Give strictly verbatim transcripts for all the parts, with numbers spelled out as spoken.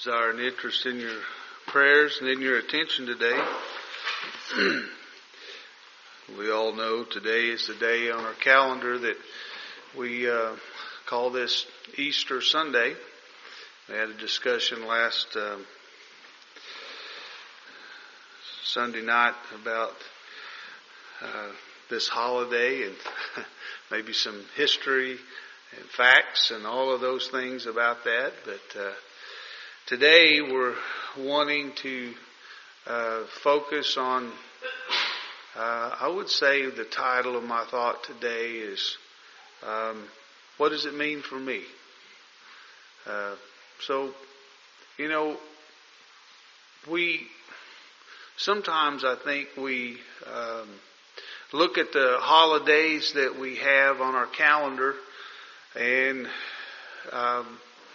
desire and interest in your prayers and in your attention today. We all know today is the day on our calendar that we uh, call this Easter Sunday. We had a discussion last um, Sunday night about uh, this holiday and maybe some history and facts and all of those things about that. But uh, today we're wanting to uh, focus on, uh, I would say the title of my thought today is, um, what does it mean for me? Uh, so, you know, we, sometimes I think we um, look at the holidays that we have on our calendar and um,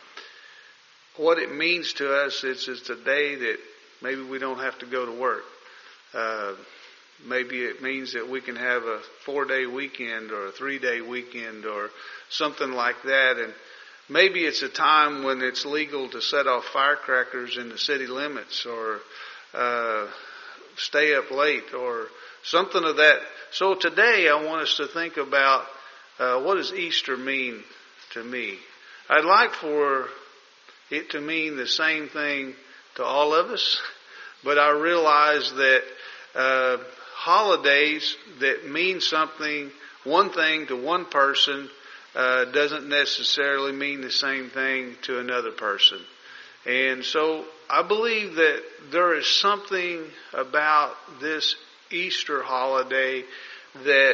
what it means to us is it's a day that maybe we don't have to go to work. Uh, maybe it means that we can have a four-day weekend or a three-day weekend or something like that. And maybe it's a time when it's legal to set off firecrackers in the city limits or uh, stay up late or something of that. So today I want us to think about uh, what does Easter mean to me? I'd like for it to mean the same thing to all of us, but I realize that uh, holidays that mean something, one thing to one person, uh, doesn't necessarily mean the same thing to another person. And so I believe that there is something about this Easter holiday that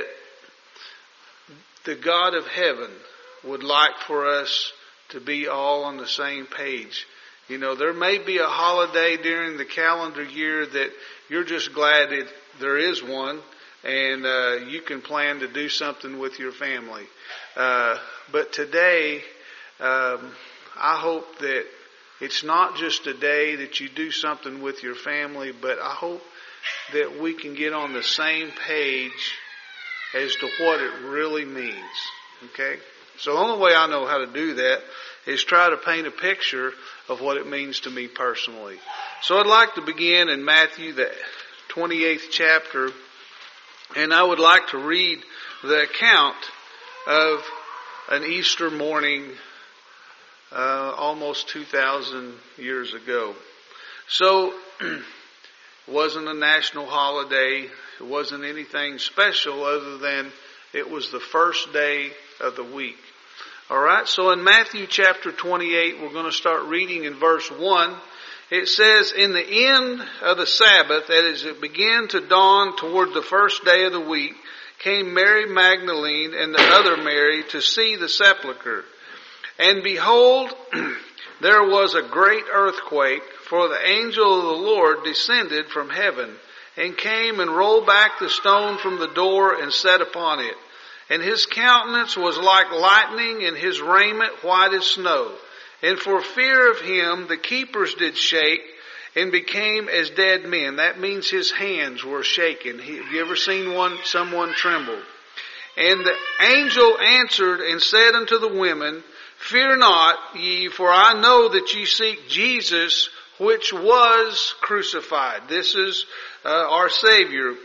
the God of heaven would like for us to be all on the same page. You know, there may be a holiday during the calendar year that you're just glad that there is one and uh, you can plan to do something with your family. Uh, but today, um, I hope that it's not just a day that you do something with your family, but I hope that we can get on the same page as to what it really means. Okay? So the only way I know how to do that is try to paint a picture of what it means to me personally. So I'd like to begin in Matthew, the twenty-eighth chapter, and I would like to read the account of an Easter morning uh, almost two thousand years ago. So it wasn't a national holiday. It wasn't anything special other than it was the first day of the week. Alright, so in Matthew chapter twenty-eight, we're going to start reading in verse one. It says, "In the end of the Sabbath, as it began to dawn toward the first day of the week, came Mary Magdalene and the other Mary to see the sepulchre. And behold, there was a great earthquake, for the angel of the Lord descended from heaven, and came and rolled back the stone from the door and sat upon it. And his countenance was like lightning, and his raiment white as snow. And for fear of him, the keepers did shake, and became as dead men." That means his hands were shaken. Have you ever seen one, someone tremble? "And the angel answered and said unto the women, Fear not ye, for I know that ye seek Jesus, which was crucified." This is uh, our Savior.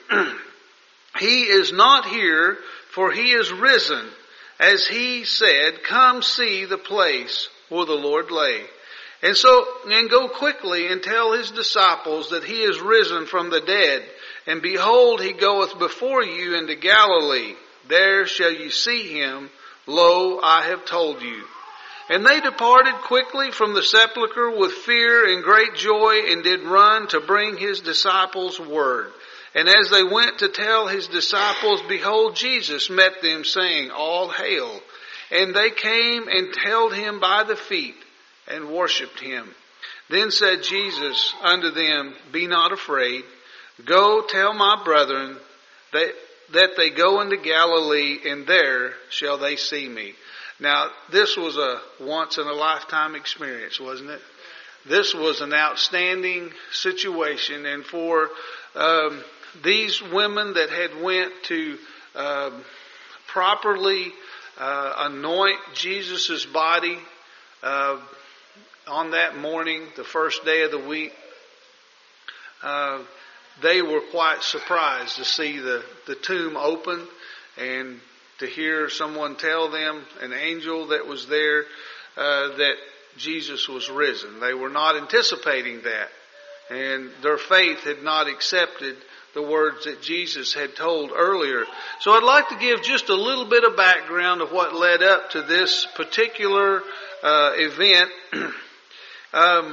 "He is not here, for he is risen, as he said, Come see the place where the Lord lay. And so, and go quickly and tell his disciples that he is risen from the dead. And behold, he goeth before you into Galilee. There shall you see him. Lo, I have told you." And they departed quickly from the sepulchre with fear and great joy, and did run to bring his disciples word. And as they went to tell his disciples, behold, Jesus met them, saying, All hail. And they came and held him by the feet and worshipped him. Then said Jesus unto them, Be not afraid. Go tell my brethren that, that they go into Galilee, and there shall they see me. Now, this was a once-in-a-lifetime experience, wasn't it? This was an outstanding situation, and for um, these women that had went to um, properly uh, anoint Jesus' body, uh, on that morning, the first day of the week, uh, they were quite surprised to see the, the tomb open and to hear someone tell them, an angel that was there, uh, that Jesus was risen. They were not anticipating that, and their faith had not accepted the words that Jesus had told earlier. So I'd like to give just a little bit of background of what led up to this particular uh, event. um,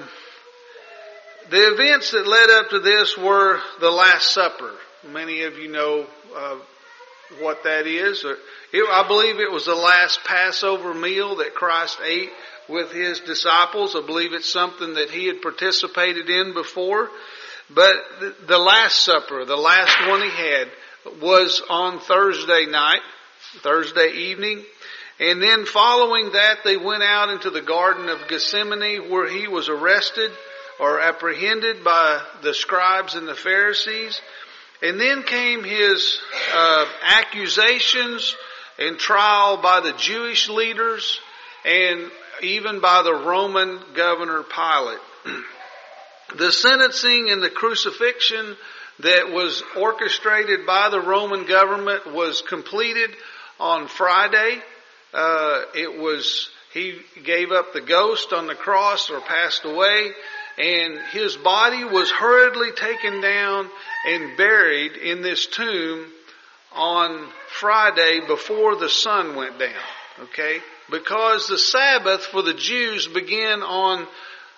the events that led up to this were the Last Supper. Many of you know uh, what that is. It, I believe it was the last Passover meal that Christ ate with His disciples. I believe it's something that He had participated in before. But the Last Supper, the last one He had, was on Thursday night, Thursday evening. And then following that, they went out into the Garden of Gethsemane, where He was arrested or apprehended by the scribes and the Pharisees. And then came His uh, accusations and trial by the Jewish leaders and even by the Roman governor Pilate. The sentencing and the crucifixion that was orchestrated by the Roman government was completed on Friday. Uh, it was, He gave up the ghost on the cross or passed away, and His body was hurriedly taken down and buried in this tomb on Friday before the sun went down. Okay? Because the Sabbath for the Jews began on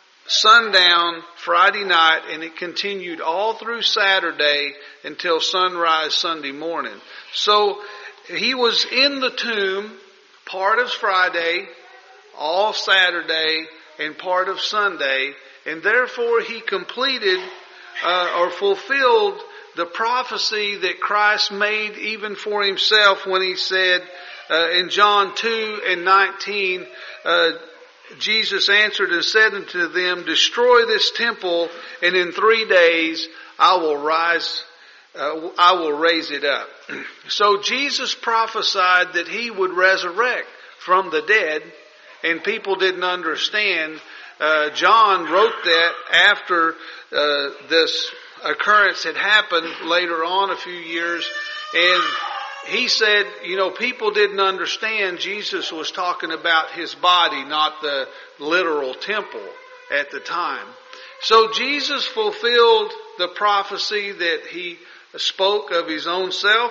sundown Friday night, and it continued all through Saturday until sunrise Sunday morning. So He was in the tomb part of Friday, all Saturday, and part of Sunday, and therefore He completed uh, or fulfilled the prophecy that Christ made even for Himself when He said uh, in John two and nineteen, uh, Jesus answered and said unto them, "Destroy this temple, and in three days I will rise, uh, I will raise it up." So Jesus prophesied that He would resurrect from the dead, and people didn't understand. Uh, John wrote that after uh, this occurrence had happened later on a few years, and he said, you know, people didn't understand Jesus was talking about His body, not the literal temple at the time. So Jesus fulfilled the prophecy that He spoke of His own self.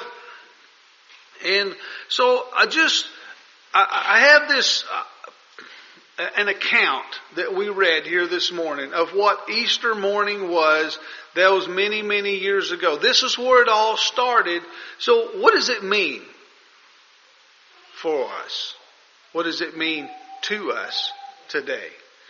And so I just, I, I have this, uh, an account that we read here this morning of what Easter morning was. That was many, many years ago. This is where it all started. So what does it mean for us? What does it mean to us today?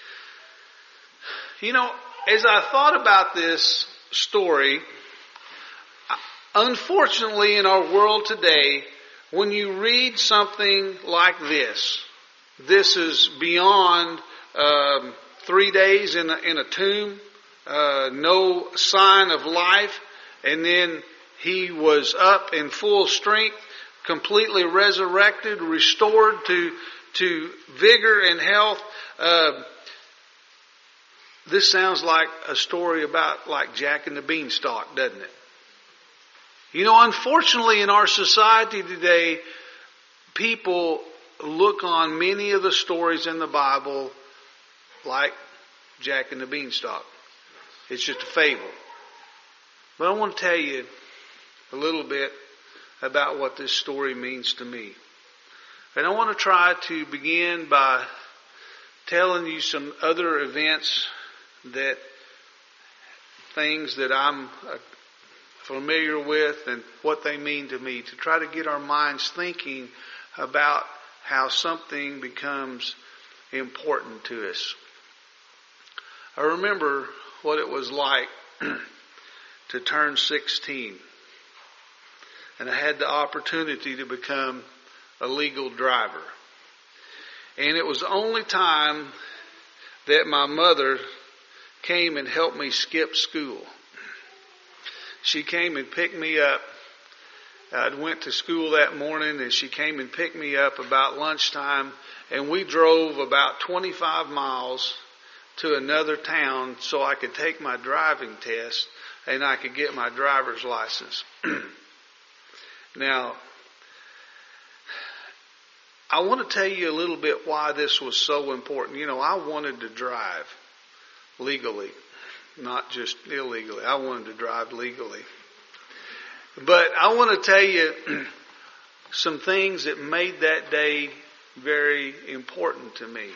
You know, as I thought about this story, unfortunately in our world today, when you read something like this, this is beyond um, three days in a, in a tomb. Uh, no sign of life, and then He was up in full strength, completely resurrected, restored to to vigor and health. Uh, this sounds like a story about like Jack and the Beanstalk, doesn't it? You know, unfortunately in our society today, people look on many of the stories in the Bible like Jack and the Beanstalk. It's just a fable. But I want to tell you a little bit about what this story means to me. And I want to try to begin by telling you some other events that, things that I'm familiar with and what they mean to me, to try to get our minds thinking about how something becomes important to us. I remember what it was like to turn sixteen. And I had the opportunity to become a legal driver. And it was the only time that my mother came and helped me skip school. She came and picked me up. I went to school that morning, and she came and picked me up about lunchtime, and we drove about twenty-five miles to another town so I could take my driving test and I could get my driver's license. Now, I want to tell you a little bit why this was so important. You know, I wanted to drive legally, not just illegally. I wanted to drive legally. But I want to tell you some things that made that day very important to me.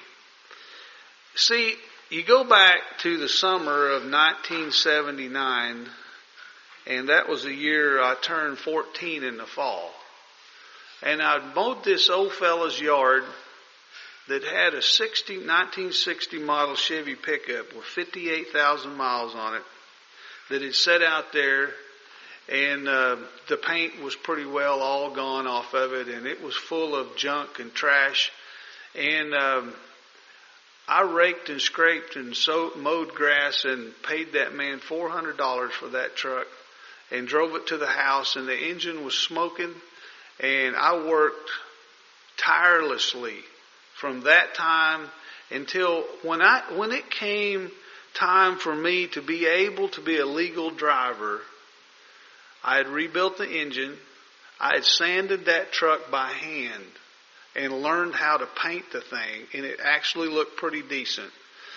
See, you go back to the summer of nineteen seventy-nine, and that was the year I turned fourteen in the fall. And I mowed this old fella's yard that had a sixty, nineteen sixty model Chevy pickup with fifty-eight thousand miles on it that had sat out there, and uh, the paint was pretty well all gone off of it, and it was full of junk and trash. And um, I raked and scraped and so, mowed grass and paid that man four hundred dollars for that truck and drove it to the house, and the engine was smoking. And I worked tirelessly from that time until when I when it came time for me to be able to be a legal driver. I had rebuilt the engine. I had sanded that truck by hand and learned how to paint the thing, and it actually looked pretty decent.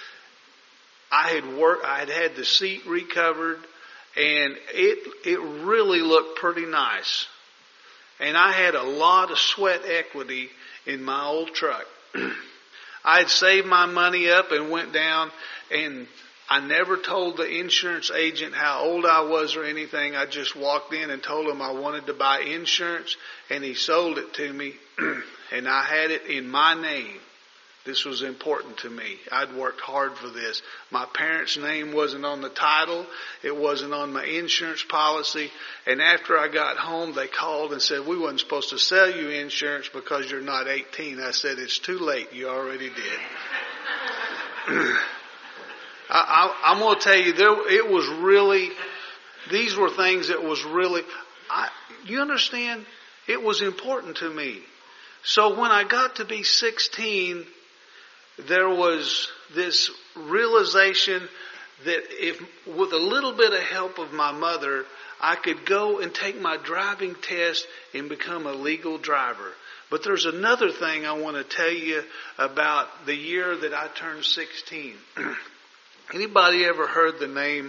I had worked. I had had the seat recovered, and it it really looked pretty nice. And I had a lot of sweat equity in my old truck. I had saved my money up and went down, and I never told the insurance agent how old I was or anything. I just walked in and told him I wanted to buy insurance, and he sold it to me, and I had it in my name. This was important to me. I'd worked hard for this. My parents' name wasn't on the title. It wasn't on my insurance policy. And after I got home, they called and said, we wasn't supposed to sell you insurance because you're not eighteen. I said, it's too late. You already did. I, I, I'm going to tell you, there, it was really, these were things that was really, I, you understand? It was important to me. So when I got to be sixteen, there was this realization that if, with a little bit of help of my mother, I could go and take my driving test and become a legal driver. But there's another thing I want to tell you about the year that I turned sixteen. Anybody ever heard the name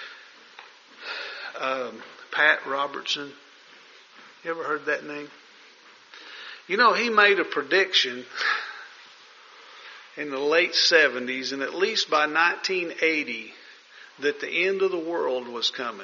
um, Pat Robertson? You ever heard that name? You know, he made a prediction in the late seventies, and at least by nineteen eighty, that the end of the world was coming.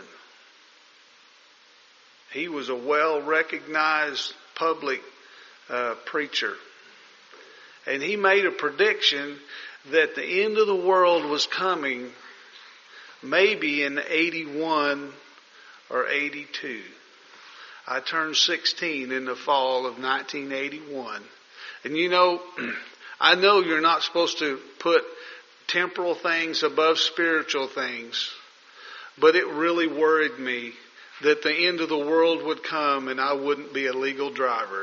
He was a well-recognized public uh, preacher. And he made a prediction that the end of the world was coming maybe in eighty-one or eighty-two. I turned sixteen in the fall of nineteen eighty-one. And you know, I know you're not supposed to put temporal things above spiritual things, but it really worried me that the end of the world would come and I wouldn't be a legal driver.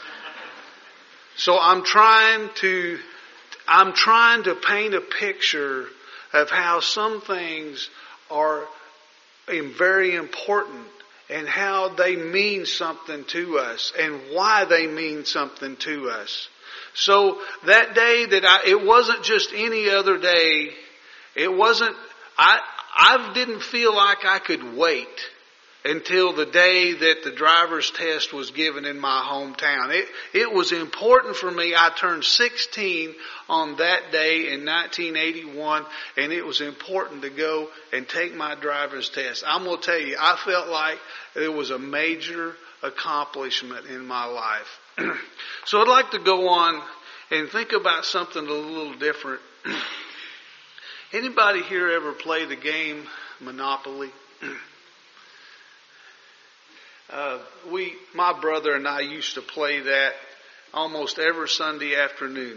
So I'm trying to, I'm trying to paint a picture of how some things are very important and how they mean something to us and why they mean something to us. So that day that I, it wasn't just any other day. It wasn't, I, I didn't feel like I could wait until the day that the driver's test was given in my hometown. It, it was important for me. I turned sixteen on that day in nineteen eighty-one, and it was important to go and take my driver's test. I'm going to tell you, I felt like it was a major accomplishment in my life. So I'd like to go on and think about something a little different. Anybody here ever play the game Monopoly? uh, we, my brother and I used to play that almost every Sunday afternoon.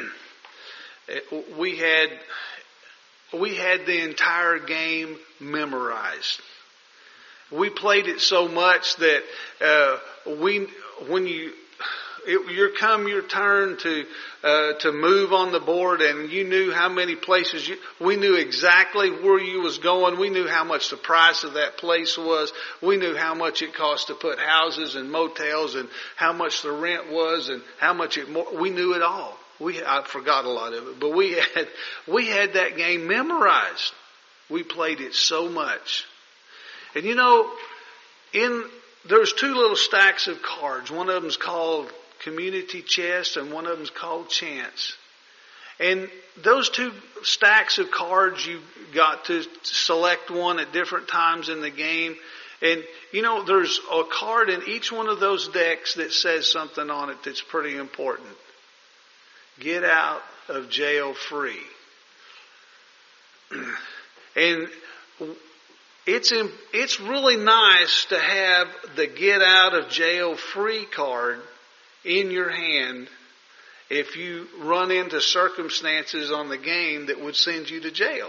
we had we had the entire game memorized. We played it so much that uh, we when you it, your come your turn to uh, to move on the board, and you knew how many places you. We knew exactly where you was going. We knew how much the price of that place was. We knew how much it cost to put houses and motels, and how much the rent was, and how much it. We knew it all. We I forgot a lot of it, but we had we had that game memorized. We played it so much, and you know, in. There's two little stacks of cards. One of them's called Community Chest and one of them's called Chance. And those two stacks of cards, you got to select one at different times in the game. And, you know, there's a card in each one of those decks that says something on it that's pretty important. Get out of jail free. And It's it's really nice to have the get out of jail free card in your hand if you run into circumstances on the game that would send you to jail.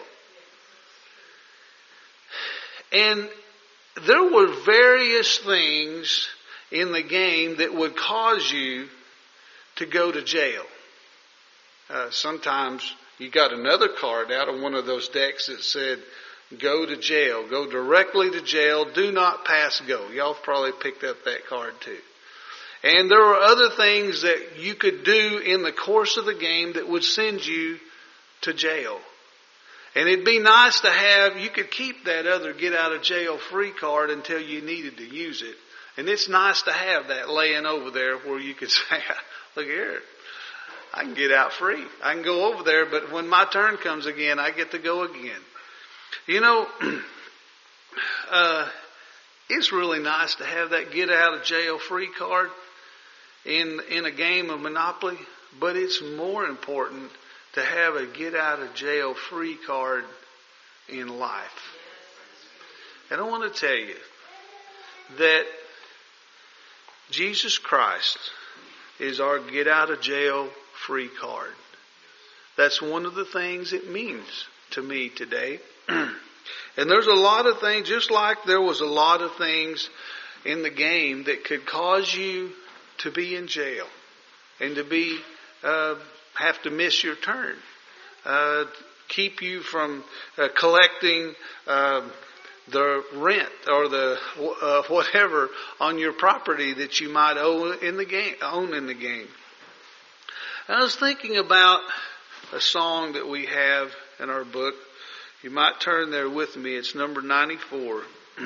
And there were various things in the game that would cause you to go to jail. Uh, sometimes you got another card out of one of those decks that said, go to jail. Go directly to jail. Do not pass go. Y'all probably picked up that card too. And there were other things that you could do in the course of the game that would send you to jail. And it'd be nice to have, you could keep that other get out of jail free card until you needed to use it. And it's nice to have that laying over there where you could say, look here, I can get out free. I can go over there, but when my turn comes again, I get to go again. You know, uh, it's really nice to have that get out of jail free card in in a game of Monopoly, but it's more important to have a get out of jail free card in life. And I want to tell you that Jesus Christ is our get out of jail free card. That's one of the things it means to me today. And there's a lot of things, just like there was a lot of things in the game that could cause you to be in jail and to be uh, have to miss your turn, uh, keep you from uh, collecting uh, the rent or the uh, whatever on your property that you might owe in the game, own in the game. I was thinking about a song that we have in our book. You might turn there with me. It's number ninety-four.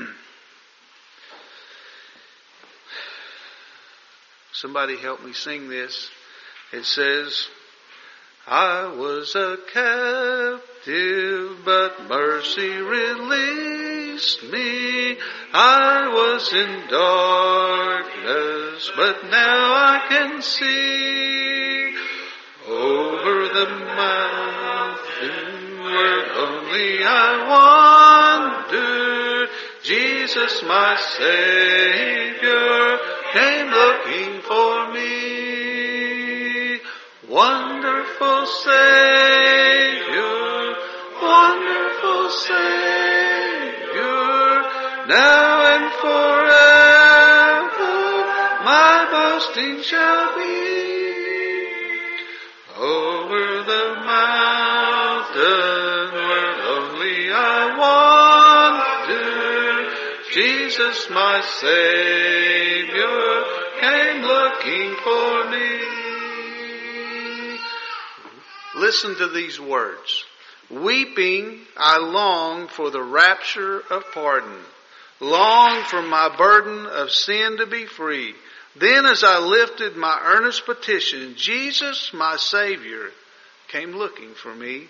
Somebody help me sing this. It says, I was a captive, but mercy released me. I was in darkness, but now I can see over the mountain where only I wandered. Jesus, my Savior, came looking for me. Wonderful Savior, wonderful Savior, now and forever my boasting shall be. Over the mountain where only I wandered, Jesus, my Savior, came looking for me. Listen to these words. Weeping, I long for the rapture of pardon, long for my burden of sin to be free. Then as I lifted my earnest petition, Jesus, my Savior, came looking for me.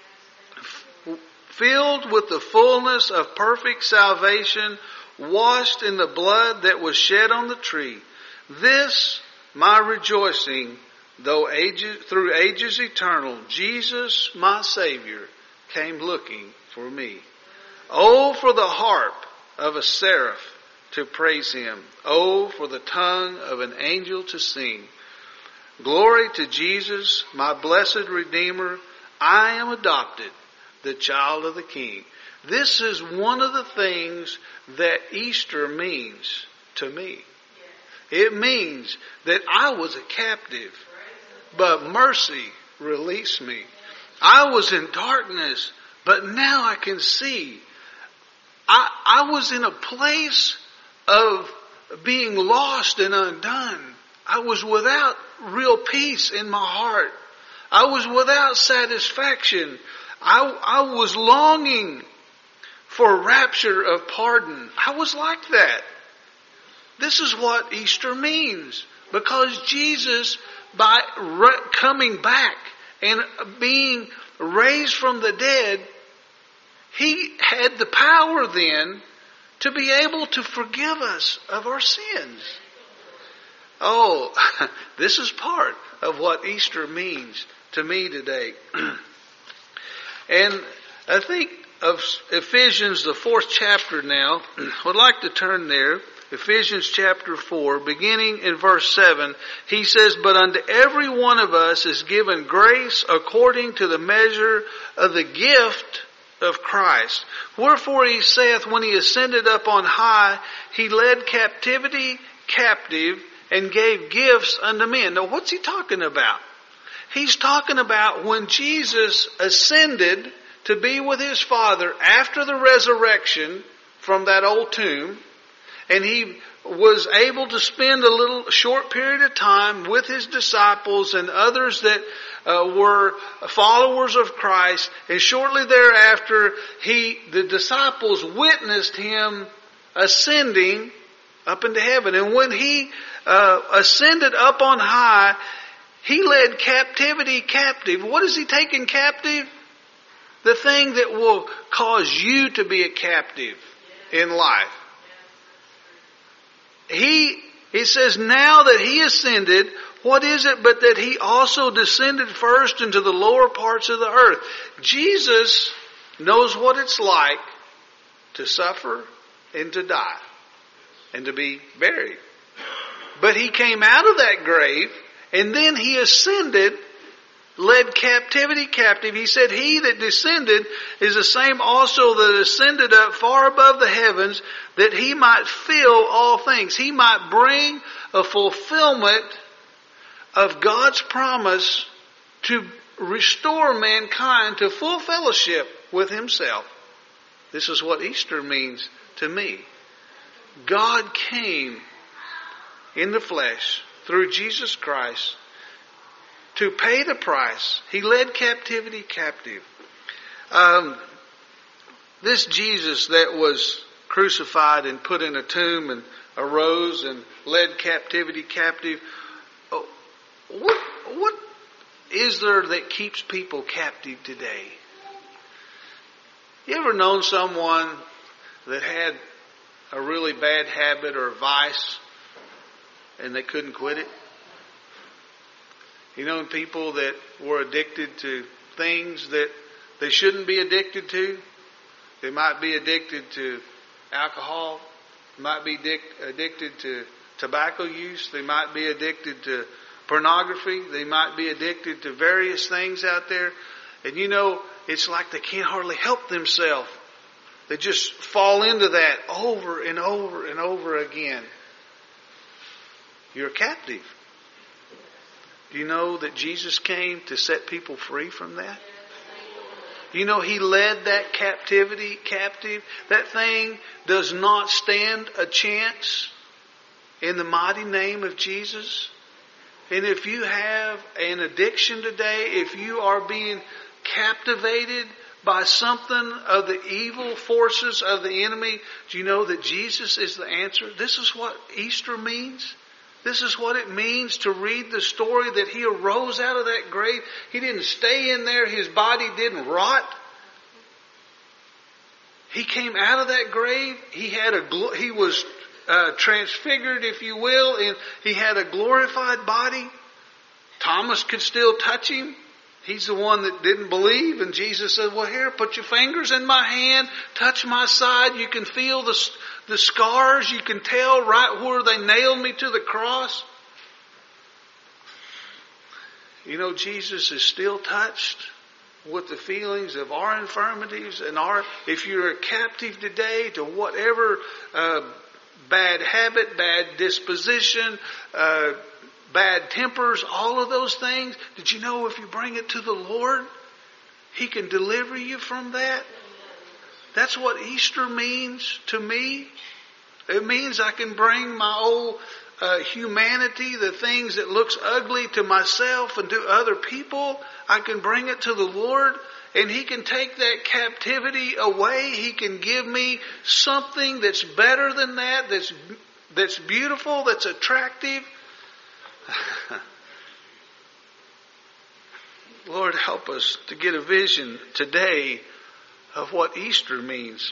Filled with the fullness of perfect salvation, washed in the blood that was shed on the tree. This, my rejoicing, though ages, through ages eternal, Jesus, my Savior, came looking for me. Oh, for the harp of a seraph to praise Him. Oh, for the tongue of an angel to sing. Glory to Jesus, my blessed Redeemer. I am adopted, the child of the King. This is one of the things that Easter means to me. It means that I was a captive, but mercy released me. I was in darkness, but now I can see. I, I was in a place of being lost and undone. I was without real peace in my heart. I was without satisfaction. I, I was longing for rapture of pardon. I was like that. This is what Easter means. Because Jesus, by re- coming back and being raised from the dead, He had the power then to be able to forgive us of our sins. Oh, this is part of what Easter means to me today. And I think of Ephesians, the fourth chapter now. I would like to turn there. Ephesians chapter four, beginning in verse seven. He says, "But unto every one of us is given grace according to the measure of the gift of Christ. Wherefore he saith, when he ascended up on high, he led captivity captive and gave gifts unto men." Now what's he talking about? He's talking about when Jesus ascended to be with His Father after the resurrection from that old tomb, and He was able to spend a little short period of time with His disciples and others that uh, were followers of Christ. And shortly thereafter, he, the disciples witnessed Him ascending up into heaven. And when He uh, ascended up on high, He led captivity captive. What is He taking captive? The thing that will cause you to be a captive in life. He, he says, now that He ascended, what is it but that He also descended first into the lower parts of the earth? Jesus knows what it's like to suffer and to die and to be buried. But He came out of that grave and then He ascended, led captivity captive. He said, "He that descended is the same also that ascended up far above the heavens, that He might fill all things." He might bring a fulfillment of God's promise to restore mankind to full fellowship with Himself. This is what Easter means to me. God came in the flesh through Jesus Christ to pay the price. He led captivity captive. Um, this Jesus that was crucified and put in a tomb and arose and led captivity captive, what, what is there that keeps people captive today? You ever known someone that had a really bad habit or vice and they couldn't quit it? You know, people that were addicted to things that they shouldn't be addicted to. They might be addicted to alcohol. They might be addic- addicted to tobacco use. They might be addicted to pornography. They might be addicted to various things out there. And you know, it's like they can't hardly help themselves. They just fall into that over and over and over again. You're a captive. Do you know that Jesus came to set people free from that? You know, He led that captivity captive. That thing does not stand a chance in the mighty name of Jesus. And if you have an addiction today, if you are being captivated by something of the evil forces of the enemy, do you know that Jesus is the answer? This is what Easter means. This is what it means to read the story that He arose out of that grave. He didn't stay in there. His body didn't rot. He came out of that grave. He had a he was uh, transfigured, if you will, and He had a glorified body. Thomas could still touch Him. He's the one that didn't believe, and Jesus said, "Well, here, put your fingers in my hand, touch my side. You can feel the the scars. You can tell right where they nailed me to the cross." You know, Jesus is still touched with the feelings of our infirmities and our. If you're a captive today to whatever uh, bad habit, bad disposition, uh, bad tempers, all of those things. Did you know if you bring it to the Lord, He can deliver you from that? That's what Easter means to me. It means I can bring my old uh, humanity, the things that looks ugly to myself and to other people. I can bring it to the Lord, and He can take that captivity away. He can give me something that's better than that, that's that's beautiful, that's attractive. Lord, help us to get a vision today of what Easter means.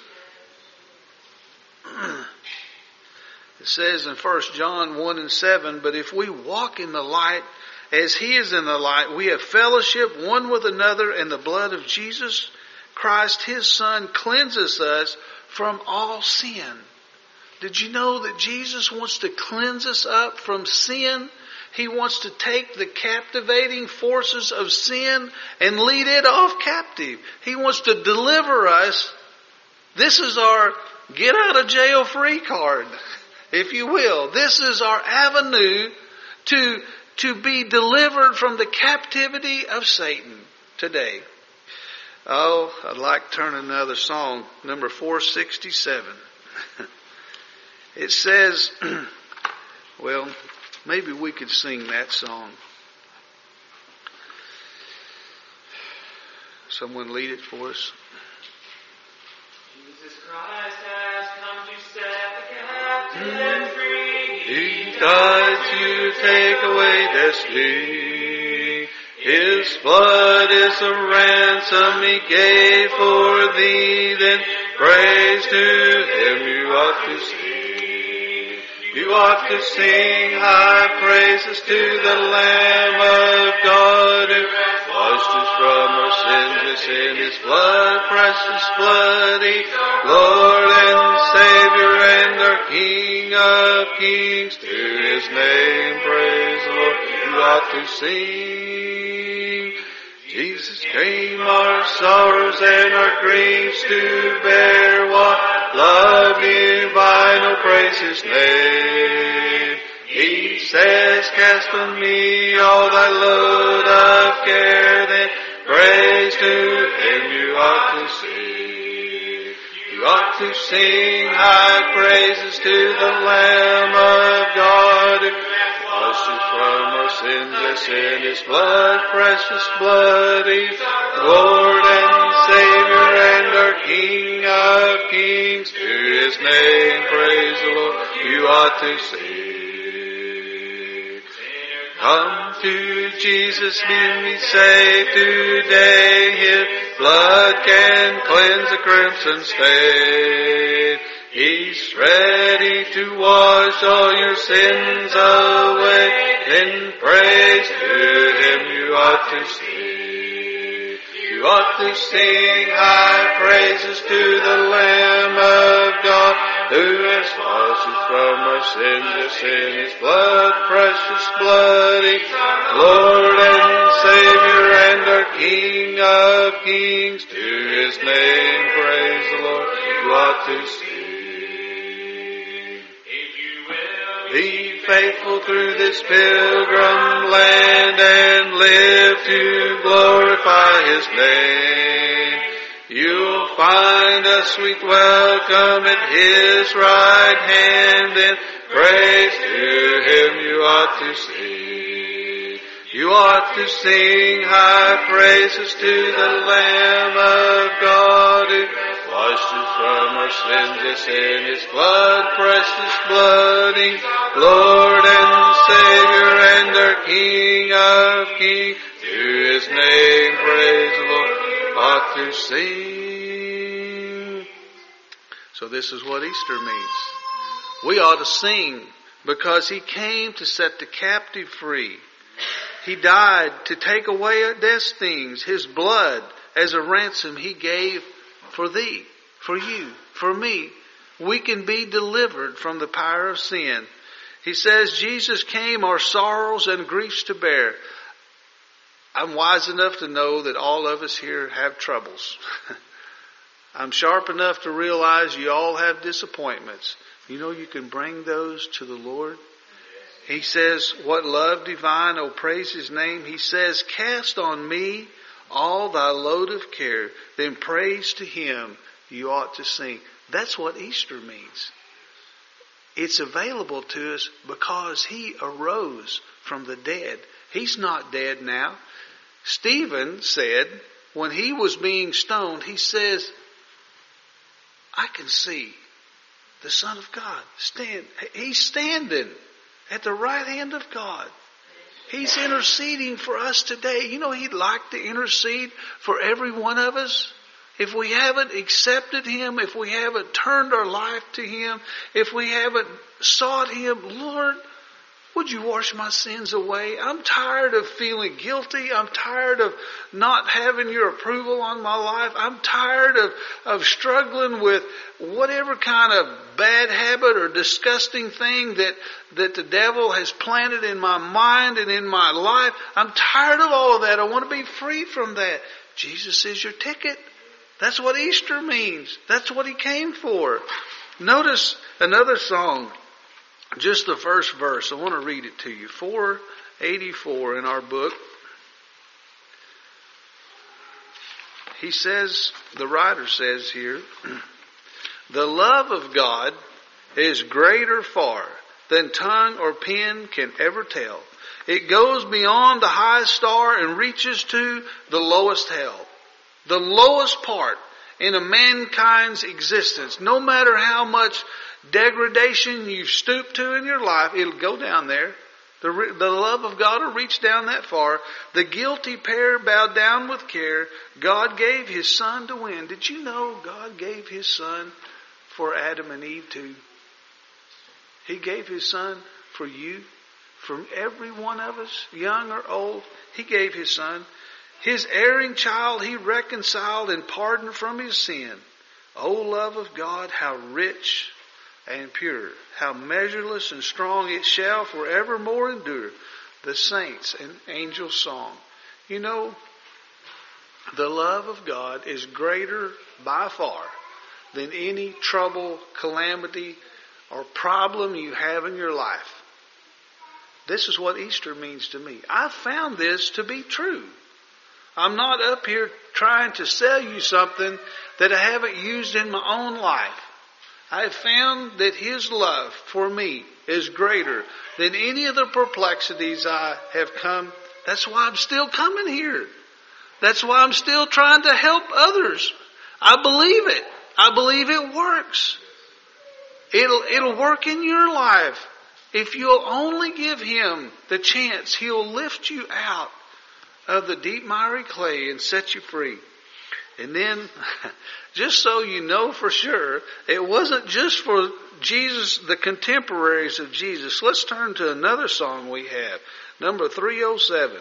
It says in First John one and seven, but if we walk in the light as He is in the light, we have fellowship one with another, and the blood of Jesus Christ, His Son, cleanses us from all sin. Did you know that Jesus wants to cleanse us up from sin? He wants to take the captivating forces of sin and lead it off captive. He wants to deliver us. This is our get out of jail free card, if you will. This is our avenue to, to be delivered from the captivity of Satan today. Oh, I'd like to turn another song, number four sixty-seven. It says, well, maybe we could sing that song. Someone lead it for us. Jesus Christ has come to set the captive free. He died to take away their sting. His blood is a ransom He gave for thee. Then praise to Him you ought to sing. You ought to sing high praises to the Lamb of God who washed us from our sins in His blood, precious blood, He, Lord and Savior and our King of kings. To His name praise the Lord, you ought to sing. Jesus came our sorrows and our griefs to bear. What love divine, oh praise His name. He says, cast on me all thy load of care. Then praise to Him you ought to sing. You ought to sing high praises to the Lamb of God who washed us from our sins as in His blood, precious blood. He's Lord and Savior and our King of kings. To His name praise the Lord, you ought to sing. Come to Jesus, be saved today. His blood can cleanse a crimson stain. He's ready to wash all your sins away. Then praise to Him you ought to sing. You ought to sing high praises to the Lamb of God who has washed us from our sins as in His blood, precious blood. He, Lord and Savior and our King of kings. To His name praise the Lord, you ought to sing. Be faithful through this pilgrim land and live to glorify His name. You'll find a sweet welcome at His right hand, and praise to Him you ought to sing. You ought to sing high praises to the Lamb of God who washed us from our sins as in His blood, precious blood. He, Lord and Savior and our King of kings. To His name praise the Lord, ought to sing. So this is what Easter means. We ought to sing because He came to set the captive free. He died to take away our death stings. His blood as a ransom He gave for thee, for you, for me. We can be delivered from the power of sin. He says Jesus came our sorrows and griefs to bear. I'm wise enough to know that all of us here have troubles. I'm sharp enough to realize you all have disappointments. You know you can bring those to the Lord. He says, what love divine, oh praise His name. He says, cast on me all thy load of care, then praise to Him you ought to sing. That's what Easter means. It's available to us because He arose from the dead. He's not dead now. Stephen said, when he was being stoned, he says, I can see the Son of God stand. He's standing at the right hand of God. He's interceding for us today. You know, He'd like to intercede for every one of us. If we haven't accepted Him, if we haven't turned our life to Him, if we haven't sought Him, Lord, would you wash my sins away? I'm tired of feeling guilty. I'm tired of not having your approval on my life. I'm tired of, of struggling with whatever kind of bad habit or disgusting thing that, that the devil has planted in my mind and in my life. I'm tired of all of that. I want to be free from that. Jesus is your ticket. That's what Easter means. That's what He came for. Notice another song. Just the first verse. I want to read it to you. four eighty-four in our book. He says, the writer says here, the love of God is greater far than tongue or pen can ever tell. It goes beyond the highest star and reaches to the lowest hell. The lowest part in a mankind's existence. No matter how much degradation you've stooped to in your life, it'll go down there. The, the love of God will reach down that far. The guilty pair bowed down with care. God gave His Son to win. Did you know God gave His Son for Adam and Eve too? He gave His Son for you, for every one of us, young or old. He gave His Son. His erring child He reconciled and pardoned from his sin. O love of God, how rich and pure, how measureless and strong, it shall forevermore endure. The saints and angels' song. You know, the love of God is greater by far than any trouble, calamity, or problem you have in your life. This is what Easter means to me. I found this to be true. I'm not up here trying to sell you something that I haven't used in my own life. I have found that His love for me is greater than any of the perplexities I have come. That's why I'm still coming here. That's why I'm still trying to help others. I believe it. I believe it works. It'll, it'll work in your life. If you'll only give Him the chance, He'll lift you out of the deep miry clay and set you free. And then, just so you know for sure, it wasn't just for Jesus, the contemporaries of Jesus. Let's turn to another song we have, number three oh seven.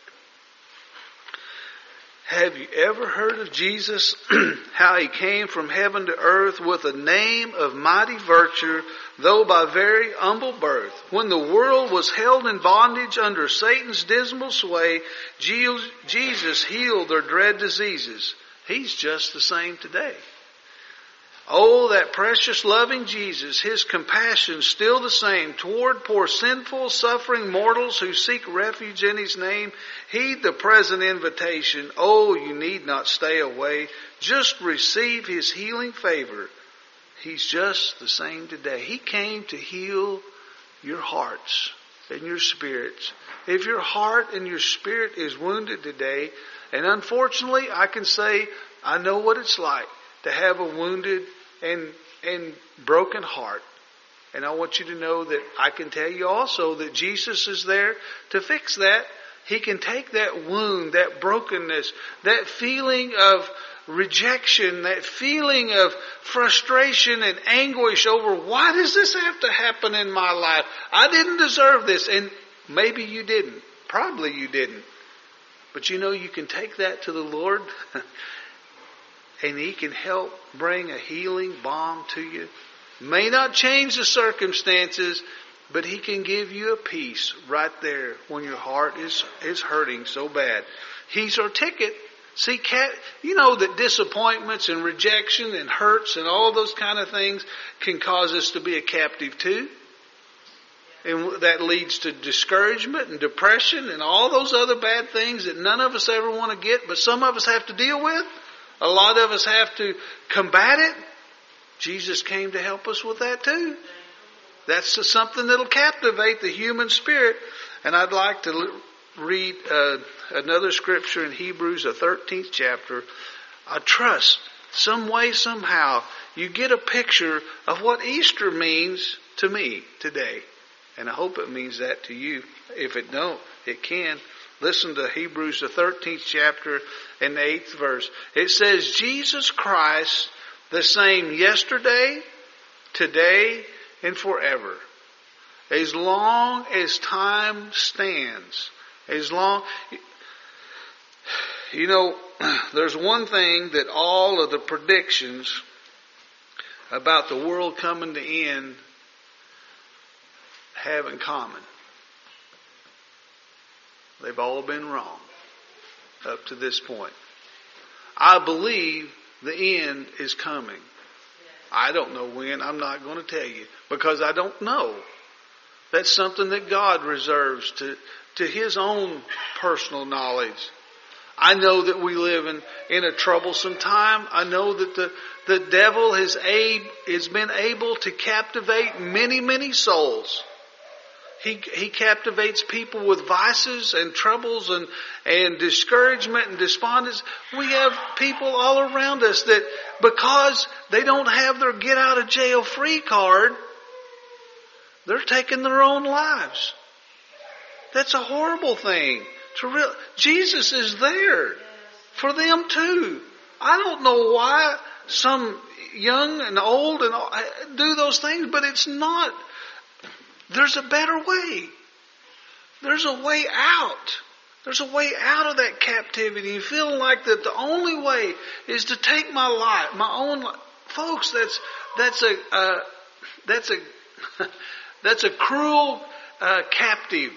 Have you ever heard of Jesus, how He came from heaven to earth with a name of mighty virtue, though by very humble birth? When the world was held in bondage under Satan's dismal sway, Jesus healed their dread diseases. He's just the same today. Oh, that precious loving Jesus, His compassion still the same toward poor sinful suffering mortals who seek refuge in His name. Heed the present invitation. Oh, you need not stay away. Just receive His healing favor. He's just the same today. He came to heal your hearts and your spirits. If your heart and your spirit is wounded today, and unfortunately I can say I know what it's like to have a wounded and and broken heart. And I want you to know that I can tell you also that Jesus is there to fix that. He can take that wound, that brokenness, that feeling of rejection, that feeling of frustration and anguish over why does this have to happen in my life? I didn't deserve this. And maybe you didn't. Probably you didn't. But you know, you can take that to the Lord and He can help bring a healing balm to you. May not change the circumstances, but He can give you a peace right there when your heart is, is hurting so bad. He's our ticket. See, cat, you know that disappointments and rejection and hurts and all those kind of things can cause us to be a captive too. And that leads to discouragement and depression and all those other bad things that none of us ever want to get, but some of us have to deal with. A lot of us have to combat it. Jesus came to help us with that too. That's something that'll captivate the human spirit. And I'd like to read uh, another scripture in Hebrews, the thirteenth chapter. I trust some way, somehow, you get a picture of what Easter means to me today. And I hope it means that to you. If it don't, it can. Listen to Hebrews, the thirteenth chapter and the eighth verse. It says, Jesus Christ, the same yesterday, today, and forever. As long as time stands. As long, you know, there's one thing that all of the predictions about the world coming to end have in common. They've all been wrong up to this point. I believe the end is coming. I don't know when. I'm not going to tell you because I don't know. That's something that God reserves to, to His own personal knowledge. I know that we live in, in a troublesome time. I know that the, the devil has, aid, has been able to captivate many, many souls. He, he captivates people with vices and troubles and, and discouragement and despondence. We have people all around us that because they don't have their get out of jail free card, they're taking their own lives. That's a horrible thing. To real, Jesus is there for them too. I don't know why some young and old and all, do those things, but it's not. There's a better way. There's a way out. There's a way out of that captivity. You feel like that the only way is to take my life, my own life. Folks, that's that's a uh, that's a that's a cruel uh, captive.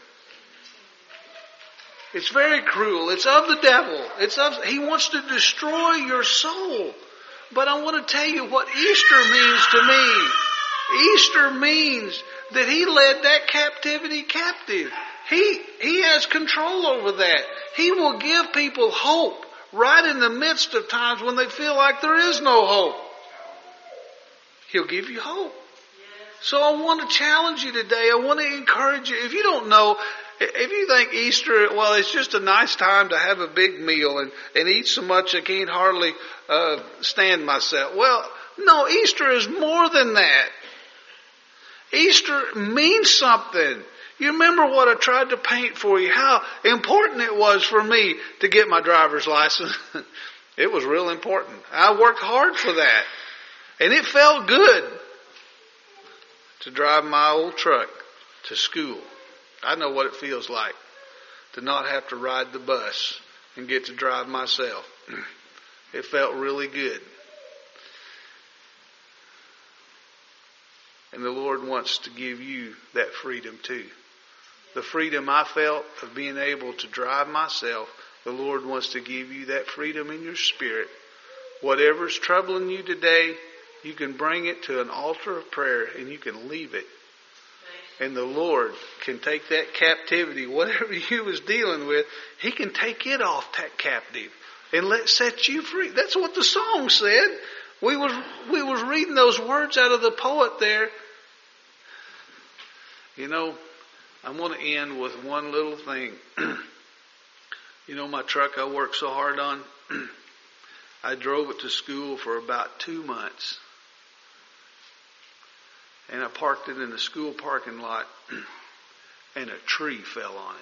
It's very cruel. It's of the devil. It's of he wants to destroy your soul. But I want to tell you what Easter means to me. Easter means that He led that captivity captive. He, He has control over that. He will give people hope right in the midst of times when they feel like there is no hope. He'll give you hope. So I want to challenge you today. I want to encourage you. If you don't know, if you think Easter, well, it's just a nice time to have a big meal and, and eat so much I can't hardly uh, stand myself. Well, no, Easter is more than that. Easter means something. You remember what I tried to paint for you, how important it was for me to get my driver's license. It was real important. I worked hard for that. And it felt good to drive my old truck to school. I know what it feels like to not have to ride the bus and get to drive myself. It felt really good. And the Lord wants to give you that freedom too. The freedom I felt of being able to drive myself, the Lord wants to give you that freedom in your spirit. Whatever's troubling you today, you can bring it to an altar of prayer and you can leave it. And the Lord can take that captivity, whatever you was dealing with, He can take it off that captive and let set you free. That's what the song said. We was we was reading those words out of the poet there. You know, I want to end with one little thing. You know, my truck I worked so hard on, I drove it to school for about two months. And I parked it in the school parking lot, and a tree fell on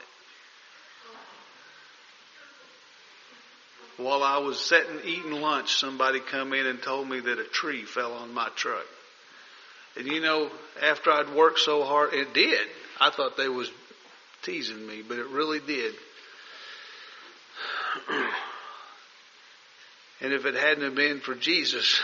it. While I was sitting eating lunch, somebody come in and told me that a tree fell on my truck. And you know, after I'd worked so hard, it did. I thought they was teasing me, but it really did. And if it hadn't have been for Jesus,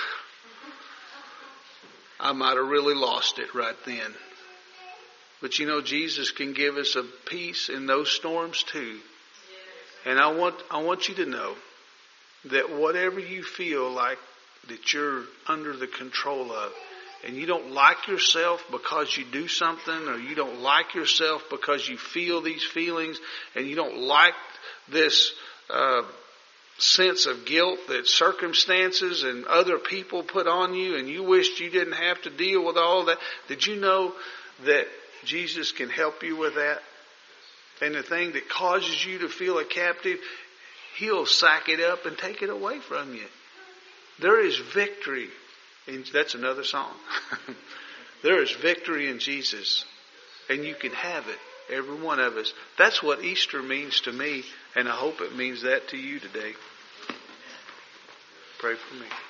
I might have really lost it right then. But you know, Jesus can give us a peace in those storms too. And I want I want you to know that whatever you feel like that you're under the control of, and you don't like yourself because you do something, or you don't like yourself because you feel these feelings, and you don't like this uh, sense of guilt that circumstances and other people put on you, and you wished you didn't have to deal with all that. Did you know that Jesus can help you with that? And the thing that causes you to feel a captive, He'll sack it up and take it away from you. There is victory. And that's another song. There is victory in Jesus. And you can have it. Every one of us. That's what Easter means to me. And I hope it means that to you today. Pray for me.